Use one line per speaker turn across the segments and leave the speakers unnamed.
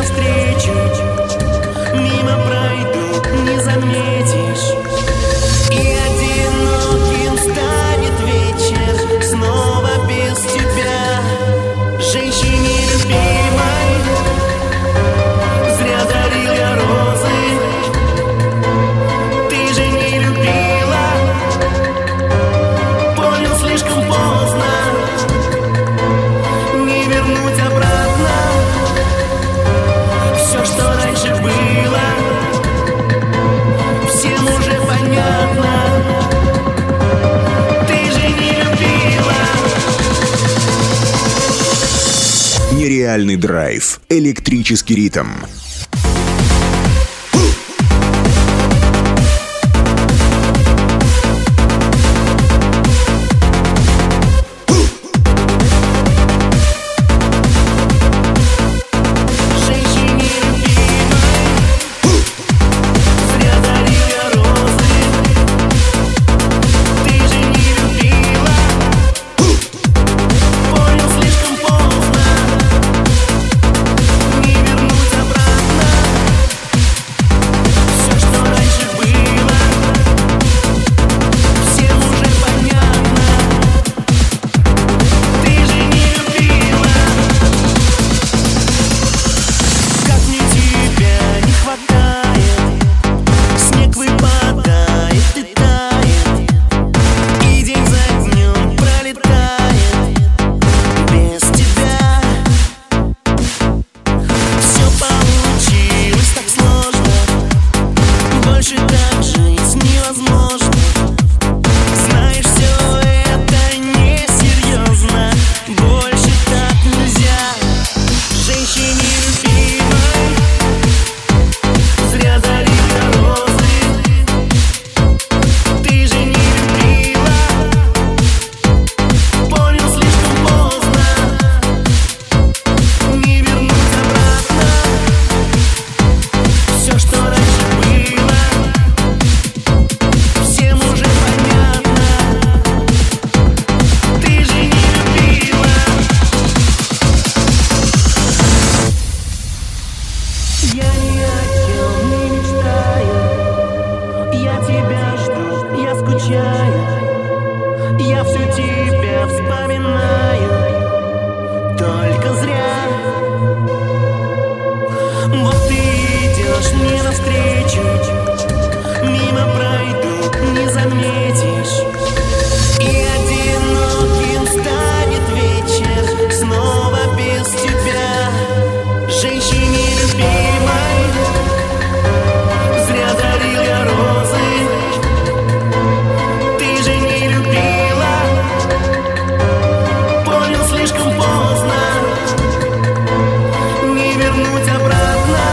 навстречу, мимо пройду, не заметишь. И одиноким станет вечер, снова без тебя. Женщине любимой зря дарил я розы. Ты же не любила, понял слишком поздно. Не вернуть обратно все, что раньше было. Всем уже понятно, ты же не любила.
Нереальный драйв. Электрический ритм.
Я все тебя вспоминаю, только зря. Вот ты идешь мне навстречу, мимо пройду, не заметишь. И одиноким станет вечер, снова без тебя. Женщине любимой зря дарил я розы. Ты же не любила, понял слишком поздно. Не вернуть обратно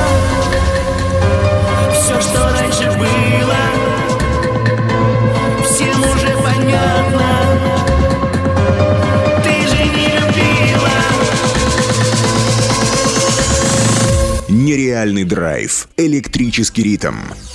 все, что раньше было. Всем уже понятно, ты же не любила.
Нереальный драйв. Электрический ритм.